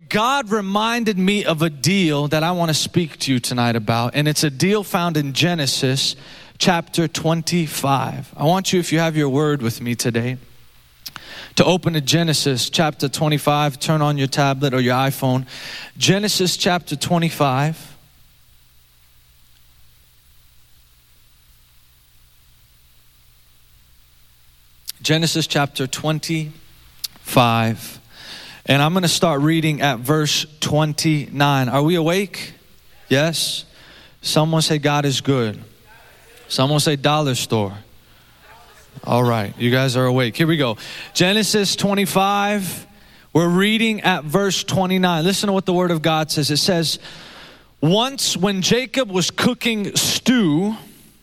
God reminded me of a deal that I want to speak to you tonight about. And it's a deal found in Genesis chapter 25. I want you, if you have your word with me today, to open to Genesis chapter 25. Turn on your tablet or your iPhone. Genesis chapter 25. Genesis chapter 25. And I'm going to start reading at verse 29. Are we awake? Yes? Someone say God is good. Someone say dollar store. All right, you guys are awake. Here we go. Genesis 25. We're reading at verse 29. Listen to what the word of God says. It says, once when Jacob was cooking stew,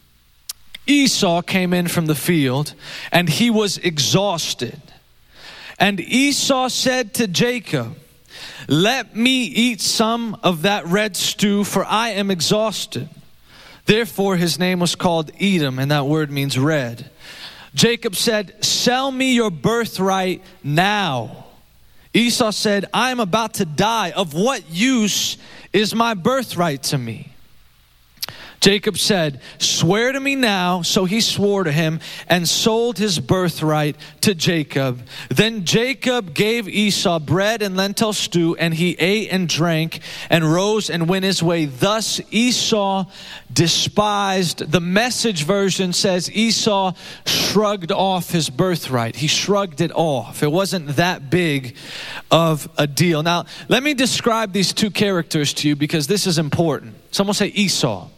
Esau came in from the field, and he was exhausted. And Esau said to Jacob, let me eat some of that red stew, for I am exhausted. Therefore his name was called Edom, and that word means red. Jacob said, sell me your birthright now. Esau said, I am about to die. Of what use is my birthright to me? Jacob said, swear to me now. So he swore to him and sold his birthright to Jacob. Then Jacob gave Esau bread and lentil stew, and he ate and drank and rose and went his way. Thus Esau despised. The Message version says Esau shrugged off his birthright. He shrugged it off. It wasn't that big of a deal. Now, let me describe these two characters to you because this is important. Someone say Esau.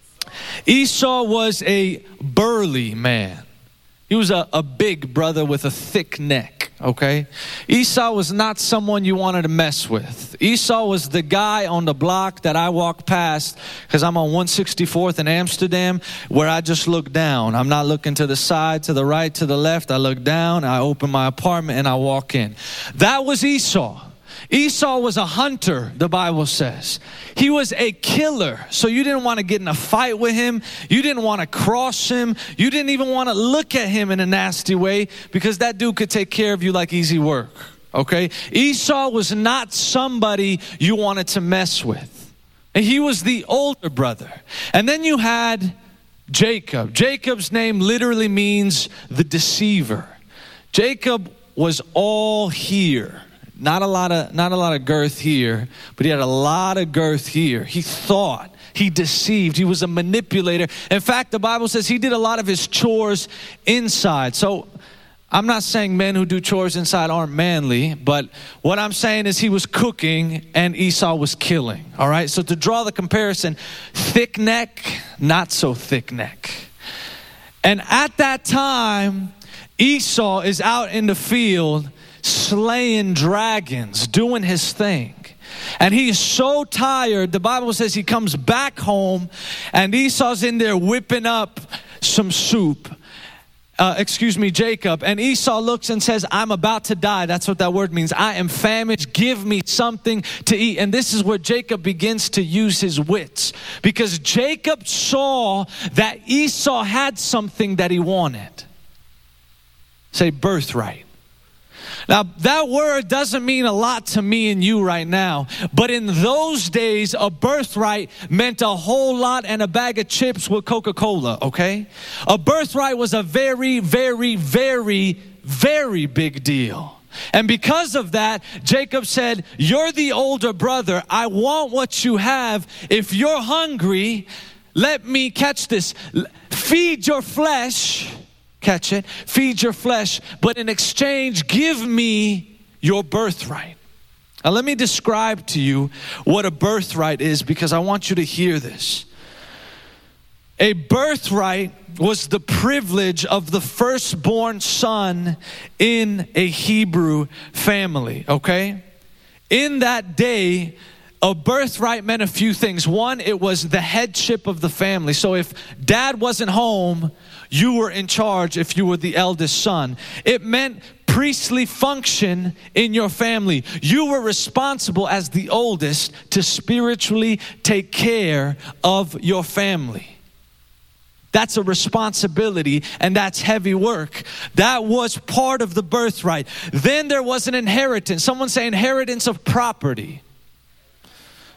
Esau was a burly man. He was a big brother with a thick neck, okay? Esau was not someone you wanted to mess with. Esau was the guy on the block that I walk past because I'm on 164th in Amsterdam, where I just look down. I'm not looking to the side, to the right, to the left. I look down, I open my apartment, and I walk in. That was Esau. Esau was a hunter, the Bible says. He was a killer. So you didn't want to get in a fight with him. You didn't want to cross him. You didn't even want to look at him in a nasty way because that dude could take care of you like easy work. Okay? Esau was not somebody you wanted to mess with. And he was the older brother. And then you had Jacob. Jacob's name literally means the deceiver. Jacob was all here. Not a lot of girth here, but he had a lot of girth here. He thought, he deceived, he was a manipulator. In fact, the Bible says he did a lot of his chores inside. So I'm not saying men who do chores inside aren't manly, but what I'm saying is he was cooking and Esau was killing. All right, so to draw the comparison, thick neck, not so thick neck. And at that time, Esau is out in the field slaying dragons, doing his thing. And he's so tired, the Bible says he comes back home and Esau's in there whipping up some soup. Jacob. And Esau looks and says, I'm about to die. That's what that word means. I am famished. Give me something to eat. And this is where Jacob begins to use his wits. Because Jacob saw that Esau had something that he wanted. Say birthright. Now, that word doesn't mean a lot to me and you right now, but in those days, a birthright meant a whole lot and a bag of chips with Coca-Cola, okay? A birthright was a very, very, very, very big deal. And because of that, Jacob said, you're the older brother. I want what you have. If you're hungry, let me catch this. Feed your flesh. Catch it. Feed your flesh. But in exchange, give me your birthright. Now let me describe to you what a birthright is because I want you to hear this. A birthright was the privilege of the firstborn son in a Hebrew family, okay? In that day, a birthright meant a few things. One, it was the headship of the family. So if dad wasn't home, you were in charge if you were the eldest son. It meant priestly function in your family. You were responsible as the oldest to spiritually take care of your family. That's a responsibility and that's heavy work. That was part of the birthright. Then there was an inheritance. Someone say inheritance of property.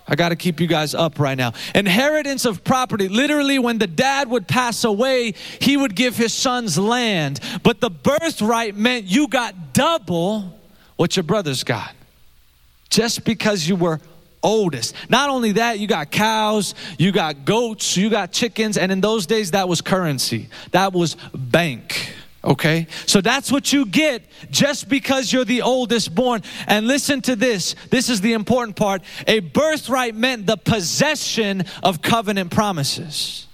I got to keep you guys up right now. Inheritance of property. Literally, when the dad would pass away, he would give his sons land. But the birthright meant you got double what your brothers got. Just because you were oldest. Not only that, you got cows, you got goats, you got chickens. And in those days, that was currency. That was bank. Okay, so that's what you get just because you're the oldest born. And listen to this. This is the important part. A birthright meant the possession of covenant promises.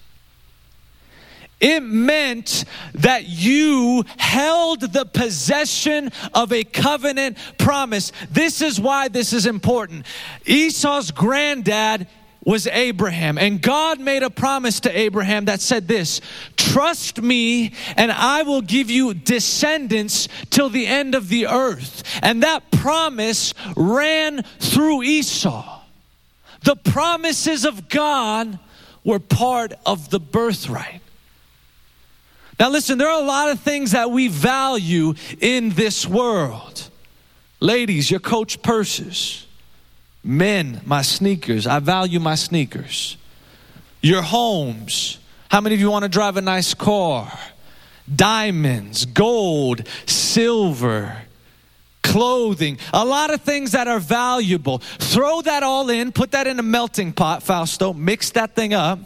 It meant that you held the possession of a covenant promise. This is why this is important. Esau's granddad was Abraham. And God made a promise to Abraham that said this: trust me and I will give you descendants till the end of the earth. And that promise ran through Esau. The promises of God were part of the birthright. Now listen, there are a lot of things that we value in this world. Ladies, your Coach purses. Men, my sneakers. I value my sneakers. Your homes. How many of you want to drive a nice car? Diamonds, gold, silver, clothing. A lot of things that are valuable. Throw that all in. Put that in a melting pot, Fausto. Mix that thing up.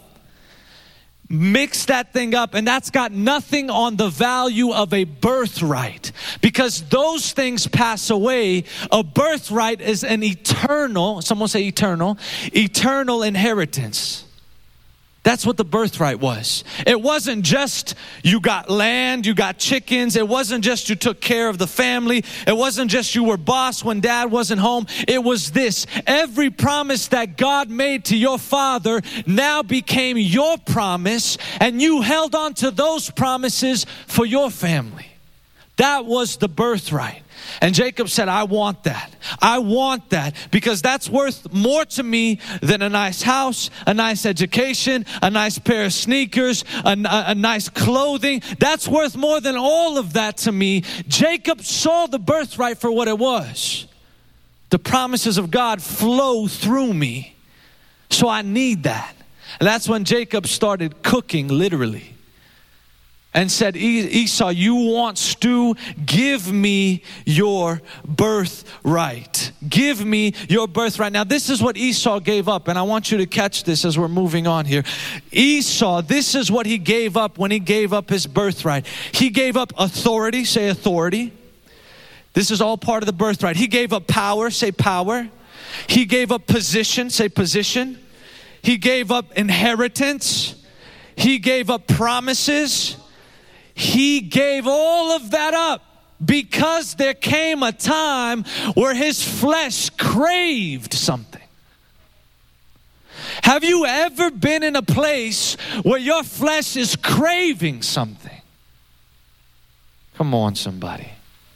Mix that thing up, and that's got nothing on the value of a birthright, because those things pass away. A birthright is an eternal, someone say eternal inheritance. That's what the birthright was. It wasn't just you got land, you got chickens. It wasn't just you took care of the family. It wasn't just you were boss when dad wasn't home. It was this: every promise that God made to your father now became your promise, and you held on to those promises for your family. That was the birthright. And Jacob said, I want that. I want that, because that's worth more to me than a nice house, a nice education, a nice pair of sneakers, a nice clothing. That's worth more than all of that to me. Jacob saw the birthright for what it was. The promises of God flow through me. So I need that. And that's when Jacob started cooking, literally. And said, Esau, you want stew? Give me your birthright. Give me your birthright. Now, this is what Esau gave up. And I want you to catch this as we're moving on here. Esau, this is what he gave up when he gave up his birthright. He gave up authority. Say authority. This is all part of the birthright. He gave up power. Say power. He gave up position. Say position. He gave up inheritance. He gave up promises. He gave all of that up because there came a time where his flesh craved something. Have you ever been in a place where your flesh is craving something? Come on, somebody.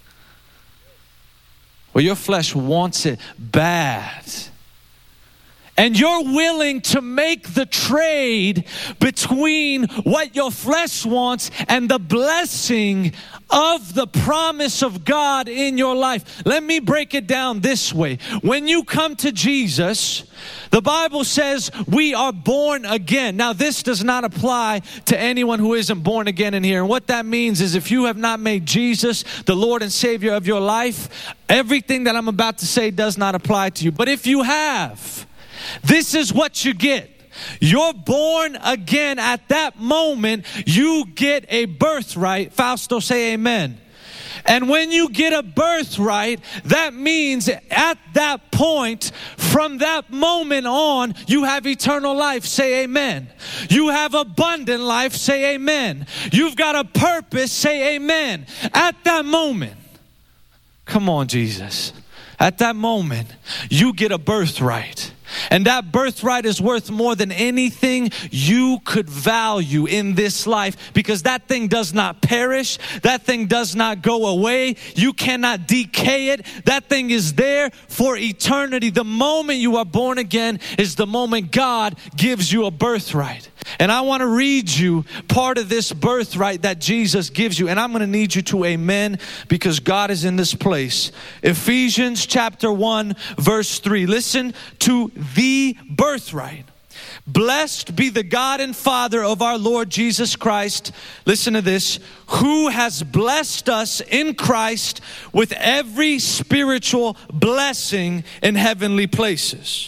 Where your flesh wants it bad. And you're willing to make the trade between what your flesh wants and the blessing of the promise of God in your life. Let me break it down this way. When you come to Jesus, the Bible says we are born again. Now, this does not apply to anyone who isn't born again in here. And what that means is if you have not made Jesus the Lord and Savior of your life, everything that I'm about to say does not apply to you. But if you have, this is what you get. You're born again. At that moment, you get a birthright. Fausto, say amen. And when you get a birthright, that means at that point, from that moment on, you have eternal life. Say amen. You have abundant life. Say amen. You've got a purpose. Say amen. At that moment, come on, Jesus. At that moment, you get a birthright. And that birthright is worth more than anything you could value in this life, because that thing does not perish. That thing does not go away. You cannot decay it. That thing is there for eternity. The moment you are born again is the moment God gives you a birthright. And I want to read you part of this birthright that Jesus gives you. And I'm going to need you to amen, because God is in this place. Ephesians chapter 1, verse 3. Listen to the birthright. Blessed be the God and Father of our Lord Jesus Christ. Listen to this. Who has blessed us in Christ with every spiritual blessing in heavenly places.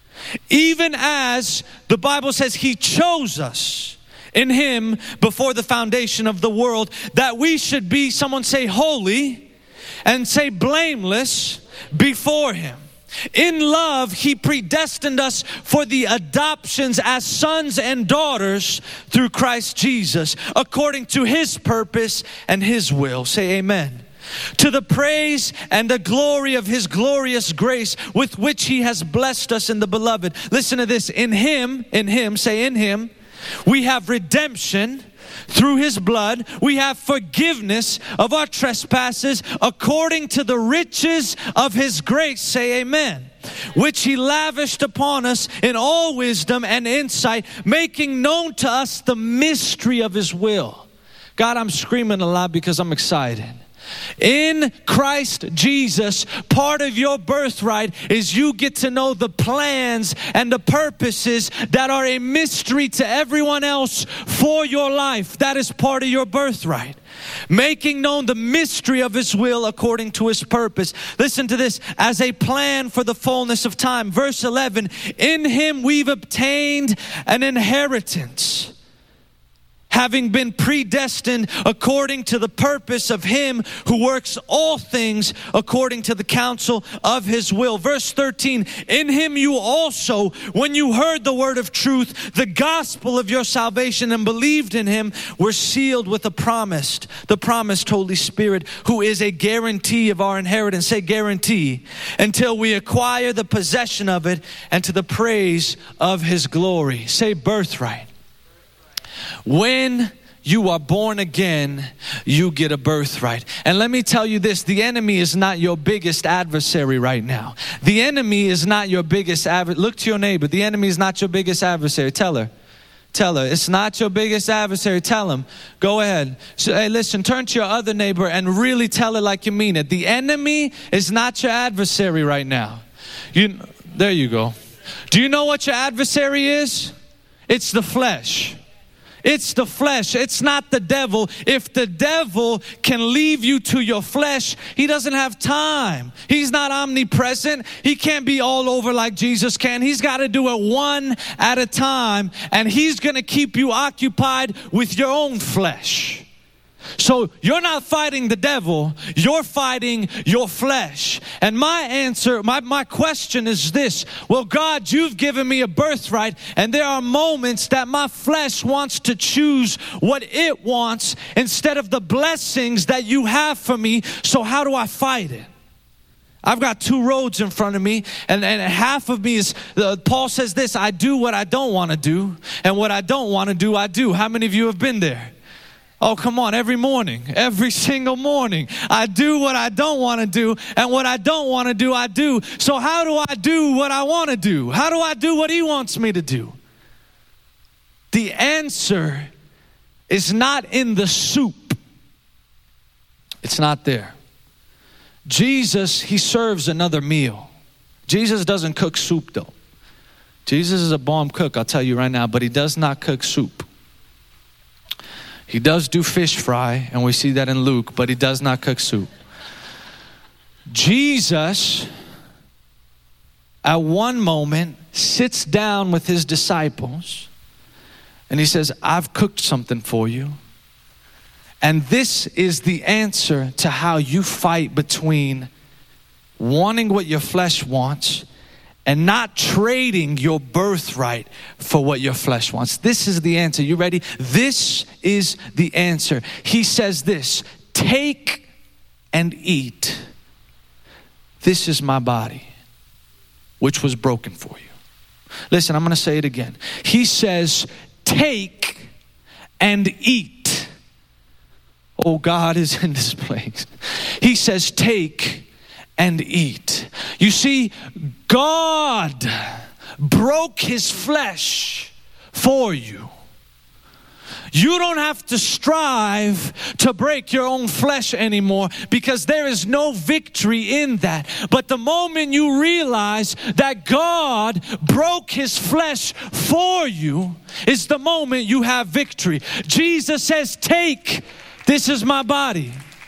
Even as the Bible says He chose us in Him before the foundation of the world, that we should be, someone say holy, and say blameless before Him. In love, He predestined us for the adoptions as sons and daughters through Christ Jesus, according to His purpose and His will. Say amen. To the praise and the glory of His glorious grace with which He has blessed us in the beloved. Listen to this. In Him, say in Him, we have redemption through His blood. We have forgiveness of our trespasses according to the riches of His grace. Say amen. Which He lavished upon us in all wisdom and insight, making known to us the mystery of His will. God, I'm screaming a lot because I'm excited. In Christ Jesus, part of your birthright is you get to know the plans and the purposes that are a mystery to everyone else for your life. That is part of your birthright. Making known the mystery of His will according to His purpose. Listen to this. As a plan for the fullness of time. Verse 11. In Him we've obtained an inheritance, having been predestined according to the purpose of Him who works all things according to the counsel of His will. Verse 13, in Him you also, when you heard the word of truth, the gospel of your salvation, and believed in Him, were sealed with the promised Holy Spirit, who is a guarantee of our inheritance. Say guarantee. Until we acquire the possession of it, and to the praise of His glory. Say birthright. When you are born again, you get a birthright. And let me tell you this, the enemy is not your biggest adversary right now. The enemy is not your biggest adversary. Look to your neighbor. The enemy is not your biggest adversary. Tell her, it's not your biggest adversary. Tell him. Go ahead. So, hey, listen, turn to your other neighbor and really tell it like you mean it. The enemy is not your adversary right now. There you go. Do you know what your adversary is? It's the flesh. It's the flesh. It's not the devil. If the devil can leave you to your flesh, he doesn't have time. He's not omnipresent. He can't be all over like Jesus can. He's got to do it one at a time, and he's going to keep you occupied with your own flesh. So you're not fighting the devil, you're fighting your flesh. And my answer, my question is this. Well, God, you've given me a birthright, and there are moments that my flesh wants to choose what it wants instead of the blessings that you have for me. So how do I fight it? I've got two roads in front of me, and half of me is, Paul says this, I do what I don't want to do, and what I don't want to do, I do. How many of you have been there? Oh, come on, every morning, every single morning. I do what I don't want to do, and what I don't want to do, I do. So how do I do what I want to do? How do I do what He wants me to do? The answer is not in the soup. It's not there. Jesus, He serves another meal. Jesus doesn't cook soup though. Jesus is a bomb cook, I'll tell you right now, but He does not cook soup. He does do fish fry, and we see that in Luke, but He does not cook soup. Jesus, at one moment, sits down with His disciples, and He says, I've cooked something for you. And this is the answer to how you fight between wanting what your flesh wants and not trading your birthright for what your flesh wants. This is the answer. You ready? This is the answer. He says this, take and eat. This is my body, which was broken for you. Listen, I'm going to say it again. He says, take and eat. Oh, God is in this place. He says, take and eat. You see, God broke His flesh for you. You don't have to strive to break your own flesh anymore, because there is no victory in that. But the moment you realize that God broke his flesh for you is the moment you have victory. Jesus says, take, this is my body.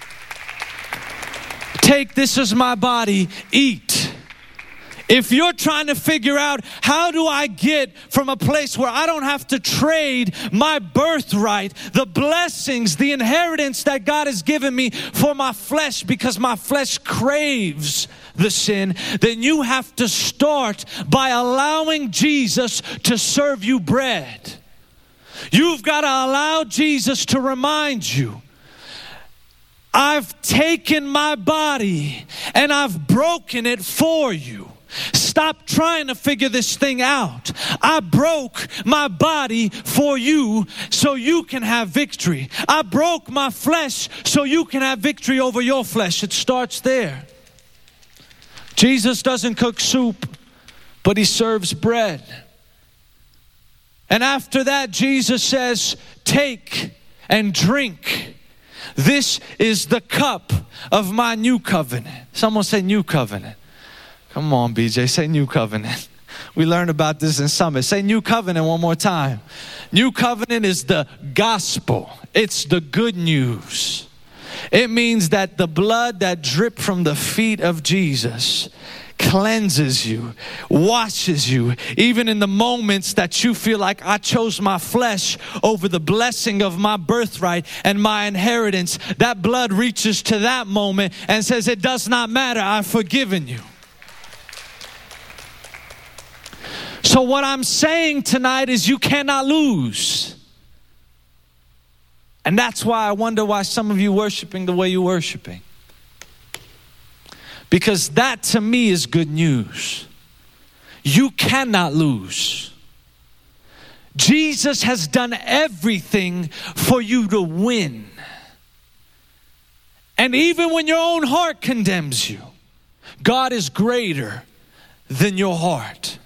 Take, this is my body, eat. If you're trying to figure out, how do I get from a place where I don't have to trade my birthright, the blessings, the inheritance that God has given me for my flesh, because my flesh craves the sin, then you have to start by allowing Jesus to serve you bread. You've got to allow Jesus to remind you, I've taken my body and I've broken it for you. Stop trying to figure this thing out. I broke my body for you so you can have victory. I broke my flesh so you can have victory over your flesh. It starts there. Jesus doesn't cook soup, but he serves bread. And after that, Jesus says, take and drink. This is the cup of my new covenant. Someone say new covenant. Come on, BJ, say new covenant. We learned about this in Summit. Say new covenant one more time. New covenant is the gospel. It's the good news. It means that the blood that dripped from the feet of Jesus cleanses you, washes you, even in the moments that you feel like I chose my flesh over the blessing of my birthright and my inheritance. That blood reaches to that moment and says, it does not matter, I've forgiven you. So what I'm saying tonight is you cannot lose. And that's why I wonder why some of you worshiping the way you're worshiping. Because that to me is good news. You cannot lose. Jesus has done everything for you to win. And even when your own heart condemns you, God is greater than your heart.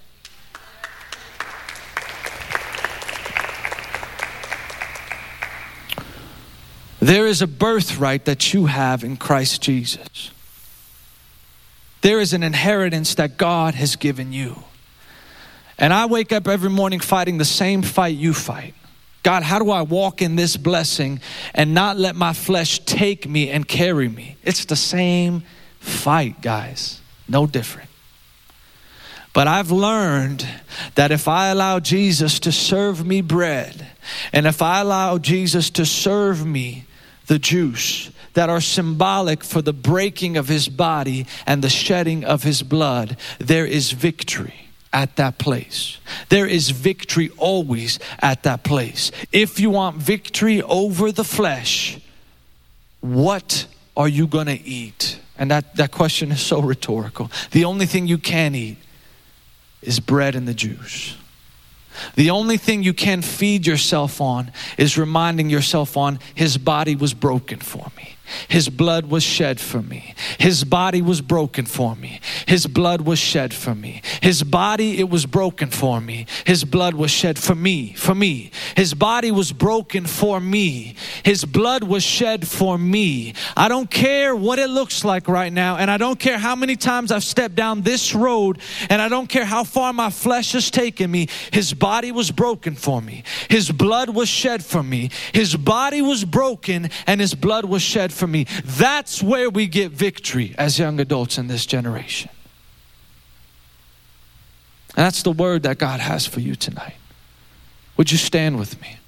There is a birthright that you have in Christ Jesus. There is an inheritance that God has given you. And I wake up every morning fighting the same fight you fight. God, how do I walk in this blessing and not let my flesh take me and carry me? It's the same fight, guys. No different. But I've learned that if I allow Jesus to serve me bread, and if I allow Jesus to serve me the juice that are symbolic for the breaking of his body and the shedding of his blood, there is victory at that place. There is victory always at that place. If you want victory over the flesh, what are you going to eat? And that question is so rhetorical. The only thing you can eat is bread and the juice. The only thing you can feed yourself on is reminding yourself on, his body was broken for me. His blood was shed for me. His body was broken for me. His blood was shed for me. His body, it was broken for me. His blood was shed for me, for me. His body was broken for me. His blood was shed for me. I don't care what it looks like right now, and I don't care how many times I've stepped down this road, and I don't care how far my flesh has taken me. His body was broken for me. His blood was shed for me. His body was broken, and his blood was shed for me. That's where we get victory as young adults in this generation. And that's the word that God has for you tonight. Would you stand with me?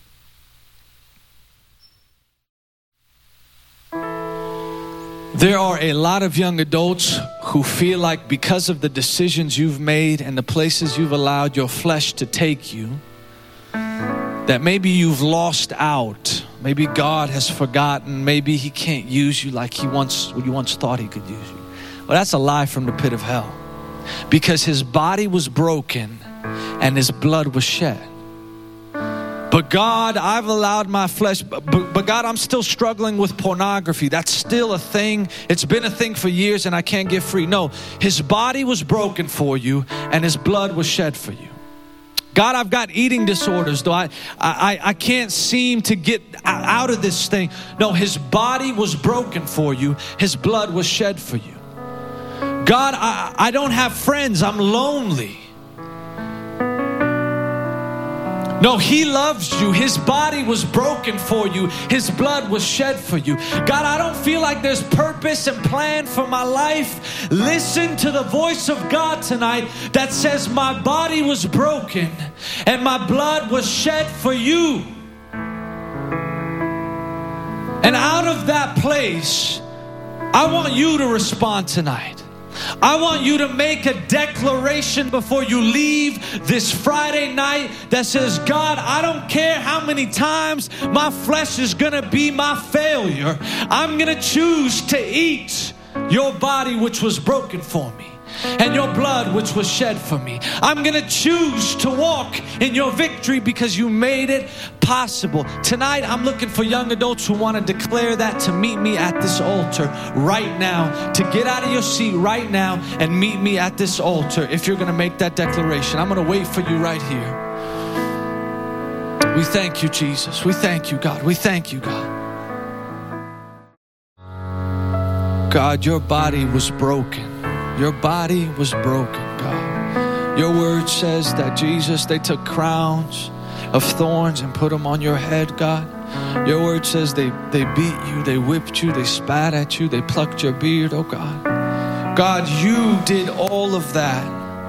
There are a lot of young adults who feel like because of the decisions you've made and the places you've allowed your flesh to take you, that maybe you've lost out. Maybe God has forgotten. Maybe he can't use you like you once thought he could use you. Well, that's a lie from the pit of hell. Because his body was broken and his blood was shed. But God, I've allowed my flesh, but God, I'm still struggling with pornography. That's still a thing. It's been a thing for years and I can't get free. No, his body was broken for you and his blood was shed for you. God, I've got eating disorders, though I can't seem to get out of this thing. No, his body was broken for you. His blood was shed for you. God, I don't have friends. I'm lonely. No, he loves you. His body was broken for you. His blood was shed for you. God, I don't feel like there's purpose and plan for my life. Listen to the voice of God tonight that says my body was broken and my blood was shed for you. And out of that place, I want you to respond tonight. I want you to make a declaration before you leave this Friday night that says, God, I don't care how many times my flesh is going to be my failure. I'm going to choose to eat your body which was broken for me and your blood which was shed for me. I'm going to choose to walk in your victory because you made it possible. Tonight, I'm looking for young adults who want to declare that, to meet me at this altar right now, to get out of your seat right now and meet me at this altar. If you're going to make that declaration, I'm going to wait for you right here. We thank you, Jesus. We thank you, God. We thank you, God. God, your body was broken. Your body was broken, God. Your word says that, Jesus, they took crowns of thorns and put them on your head, God. Your word says they beat you, they whipped you, they spat at you, they plucked your beard, oh God. God, you did all of that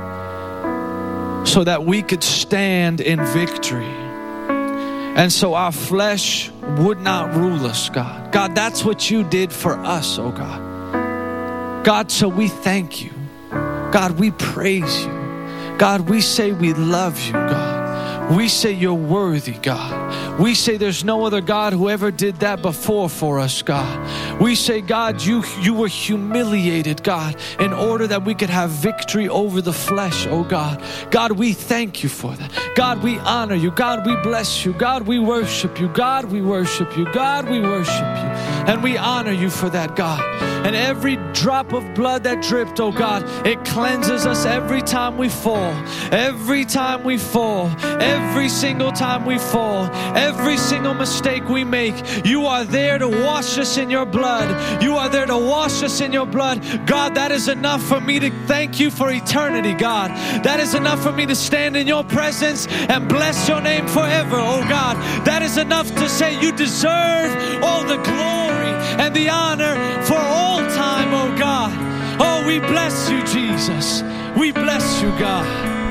so that we could stand in victory. And so our flesh would not rule us, God. God, that's what you did for us, oh God. God, so we thank you. God, we praise you. God, we say we love you, God. We say you're worthy, God. We say there's no other God who ever did that before for us, God. We say, God, you were humiliated, God, in order that we could have victory over the flesh, oh God. God, we thank you for that. God, we honor you. God, we bless you. God, we worship you. God, we worship you. God, we worship you. And we honor you for that, God. And every drop of blood that dripped, oh God, it cleanses us every time we fall. Every time we fall. Every single time we fall. Every single mistake we make. You are there to wash us in your blood. You are there to wash us in your blood. God, that is enough for me to thank you for eternity, God. That is enough for me to stand in your presence and bless your name forever, oh God. That is enough to say you deserve all the glory and the honor for all time, oh God. Oh, we bless you, Jesus. We bless you, God.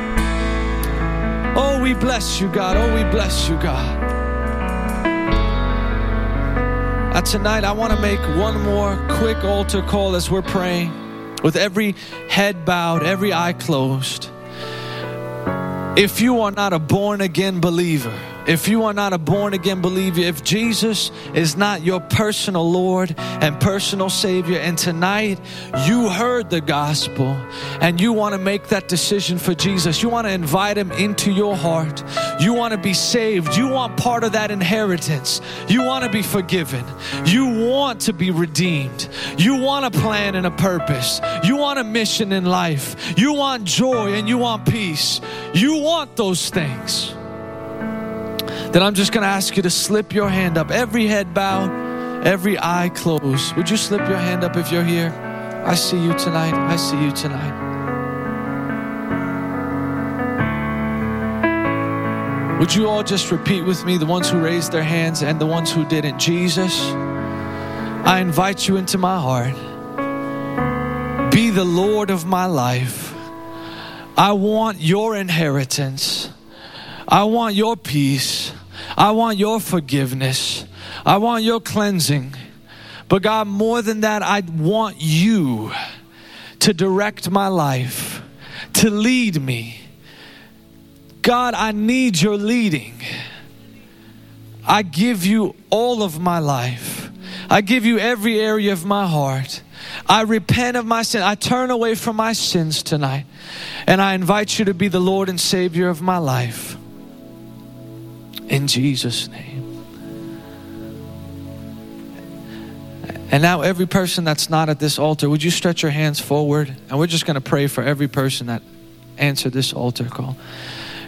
Oh, we bless you, God. Oh, we bless you, God. Tonight, I want to make one more quick altar call as we're praying, with every head bowed, every eye closed. If you are not a born-again believer, if you are not a born-again believer, if Jesus is not your personal Lord and personal Savior, and tonight you heard the gospel and you want to make that decision for Jesus, you want to invite Him into your heart, you want to be saved, you want part of that inheritance, you want to be forgiven, you want to be redeemed, you want a plan and a purpose, you want a mission in life, you want joy and you want peace, you want those things, then I'm just going to ask you to slip your hand up. Every head bowed, every eye closed. Would you slip your hand up if you're here? I see you tonight. I see you tonight. Would you all just repeat with me, the ones who raised their hands and the ones who didn't? Jesus, I invite you into my heart. Be the Lord of my life. I want your inheritance. I want your peace. I want your forgiveness. I want your cleansing. But God, more than that, I want you to direct my life, to lead me. God, I need your leading. I give you all of my life. I give you every area of my heart. I repent of my sin. I turn away from my sins tonight. And I invite you to be the Lord and Savior of my life. In Jesus' name. And now every person that's not at this altar, would you stretch your hands forward? And we're just going to pray for every person that answered this altar call.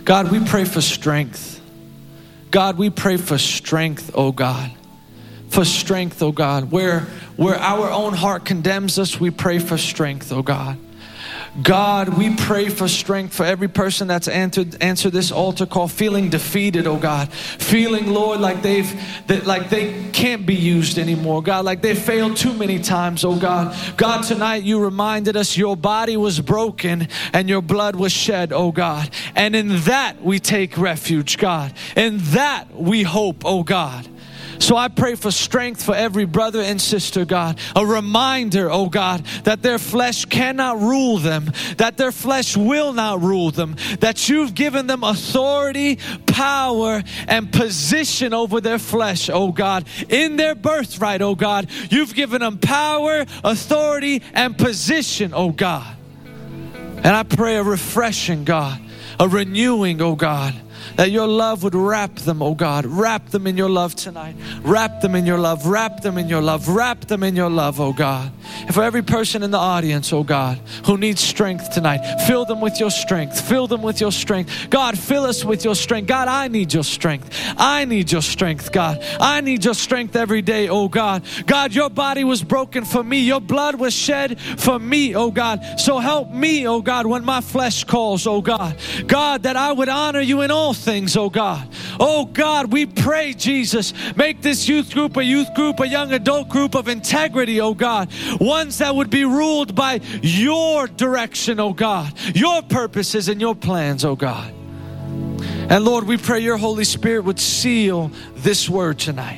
God, we pray for strength. God, we pray for strength, oh God. For strength, oh God. Where our own heart condemns us, we pray for strength, oh God. God, we pray for strength for every person that's answered this altar call, feeling defeated, oh God. Feeling, Lord, like they can't be used anymore, God, like they failed too many times, oh God. God, tonight you reminded us your body was broken and your blood was shed, oh God. And in that we take refuge, God. In that we hope, oh God. So I pray for strength for every brother and sister, God. A reminder, oh God, that their flesh cannot rule them, that their flesh will not rule them, that you've given them authority, power, and position over their flesh, oh God. In their birthright, oh God, you've given them power, authority, and position, oh God. And I pray a refreshing, God, a renewing, oh God, that your love would wrap them, oh God. Wrap them in your love tonight. Wrap them in your love. Wrap them in your love. Wrap them in your love, oh God. And for every person in the audience, oh God, who needs strength tonight, fill them with your strength. Fill them with your strength. God, fill us with your strength. God, I need your strength. I need your strength, God. I need your strength every day, oh God. God, your body was broken for me. Your blood was shed for me, oh God. So help me, oh God, when my flesh calls, oh God. God, that I would honor you in all things, oh God. Oh God, we pray, Jesus, make this youth group, a young adult group of integrity, oh God. Ones that would be ruled by your direction, oh God. Your purposes and your plans, oh God. And Lord, we pray your Holy Spirit would seal this word tonight.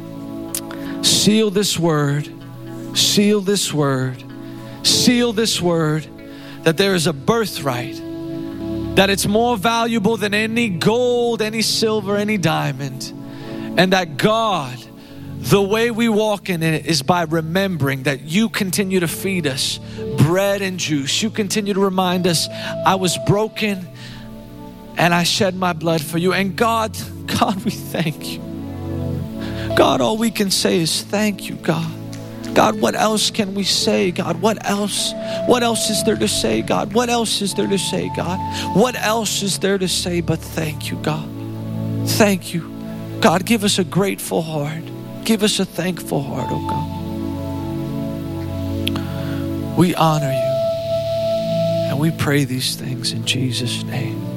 Seal this word. Seal this word. Seal this word, that there is a birthright, that it's more valuable than any gold, any silver, any diamond. And that God, the way we walk in it is by remembering that you continue to feed us bread and juice. You continue to remind us, I was broken and I shed my blood for you. And God, we thank you. God, all we can say is thank you, God. God, what else can we say, God? What else? What else is there to say, God? What else is there to say, God? What else is there to say but thank you, God? Thank you. God, give us a grateful heart. Give us a thankful heart, oh God. We honor you and we pray these things in Jesus' name.